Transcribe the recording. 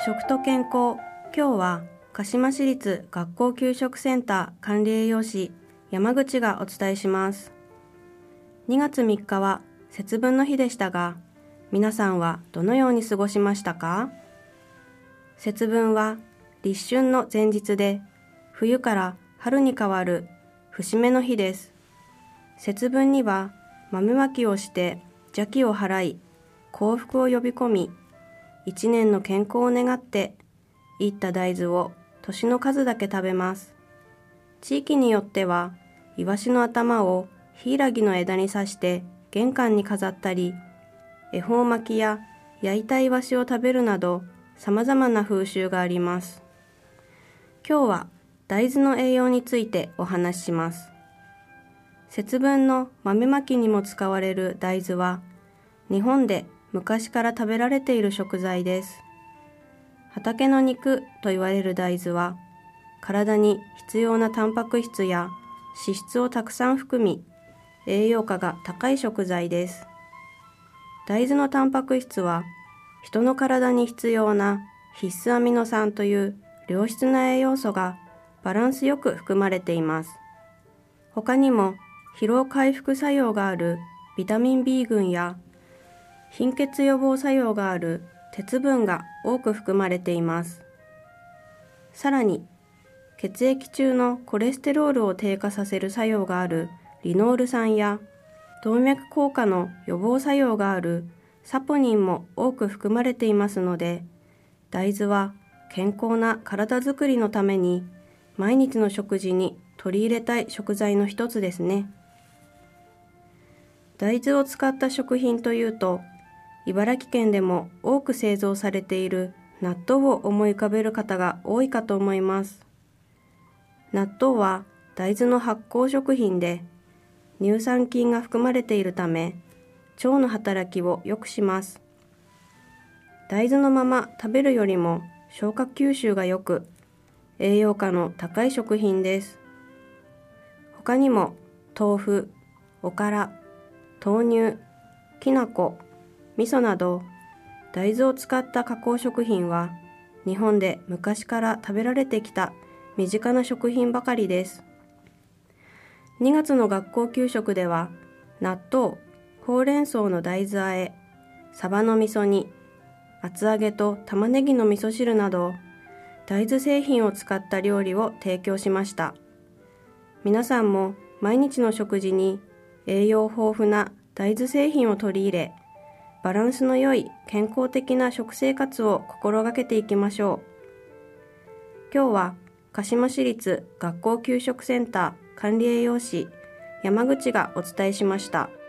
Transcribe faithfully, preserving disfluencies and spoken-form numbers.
食と健康。今日は鹿島市立学校給食センター管理栄養士山口がお伝えします。にがつみっかは節分の日でしたが、皆さんはどのように過ごしましたか？節分は立春の前日で、冬から春に変わる節目の日です。節分には豆まきをして邪気を払い、幸福を呼び込み、一年の健康を願って、いった大豆を年の数だけ食べます。地域によっては、イワシの頭をヒイラギの枝に刺して玄関に飾ったり、恵方巻きや焼いたイワシを食べるなど、様々な風習があります。今日は大豆の栄養についてお話しします。節分の豆まきにも使われる大豆は、日本で昔から食べられている食材です。畑の肉と言われる大豆は、体に必要なタンパク質や脂質をたくさん含み、栄養価が高い食材です。大豆のタンパク質は、人の体に必要な必須アミノ酸という良質な栄養素がバランスよく含まれています。他にも疲労回復作用があるビタミン B 群や貧血予防作用がある鉄分が多く含まれています。さらに血液中のコレステロールを低下させる作用があるリノール酸や動脈硬化の予防作用があるサポニンも多く含まれていますので、大豆は健康な体づくりのために毎日の食事に取り入れたい食材の一つですね。大豆を使った食品というと、茨城県でも多く製造されている納豆を思い浮かべる方が多いかと思います。納豆は大豆の発酵食品で、乳酸菌が含まれているため、腸の働きを良くします。大豆のまま食べるよりも消化吸収が良く、栄養価の高い食品です。他にも豆腐、おから、豆乳、きな粉、味噌など大豆を使った加工食品は日本で昔から食べられてきた身近な食品ばかりです。にがつの学校給食では納豆、ほうれん草の大豆和え、サバの味噌煮、厚揚げと玉ねぎの味噌汁など大豆製品を使った料理を提供しました。皆さんも毎日の食事に栄養豊富な大豆製品を取り入れ、バランスの良い健康的な食生活を心がけていきましょう。今日は鹿島市立学校給食センター管理栄養士山口がお伝えしました。